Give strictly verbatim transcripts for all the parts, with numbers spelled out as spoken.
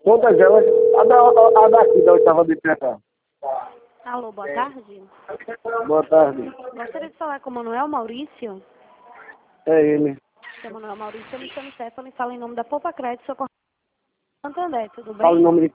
Todas elas, a, da, a, a daqui da oitava de Pecá. Alô, boa tarde. Boa tarde. Gostaria de falar com o Manuel Maurício. É ele. Seu Manuel Maurício, eu me chamo Stephanie, falo em nome da Poupa Crédito, sou corretora Santander, tudo bem? Fala o nome de...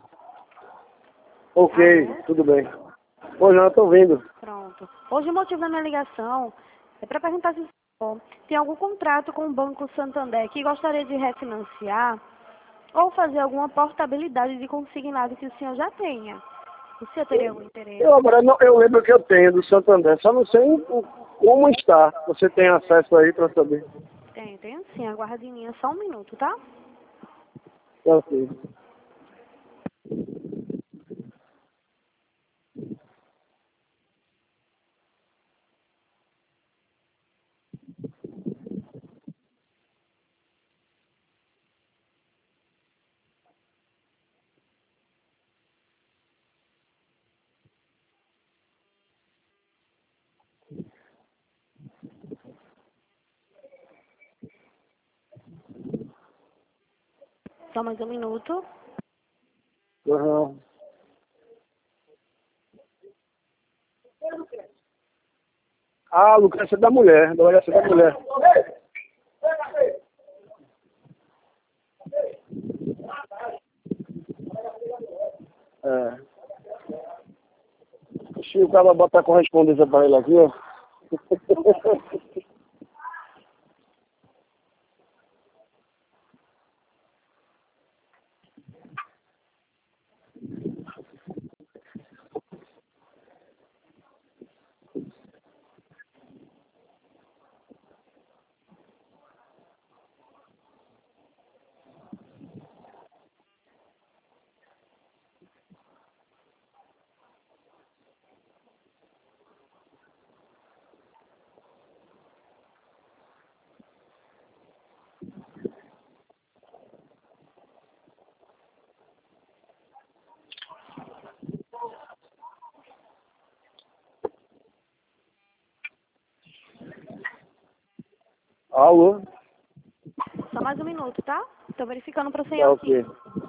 Ok, Alô? tudo bem. Pois não, eu tô vendo. Pronto. Hoje o motivo da minha ligação é para perguntar se o senhor tem algum contrato com o Banco Santander que gostaria de refinanciar ou fazer alguma portabilidade de consignado que o senhor já tenha. O senhor teria algum interesse? Eu agora não, eu lembro que eu tenho do Santander, só não sei o- como está. Você tem acesso aí para saber? Tenho, tenho sim. Aguarde em linha só um minuto, tá? Ok. Só mais um minuto. Uhum. Ah, Lucrécia é da mulher, da Lucrécia é da mulher. É. Se o cara botar a correspondência para ele aqui, ó. Alô? Só mais um minuto, tá? Tô verificando para o Tá senhor aqui. ok.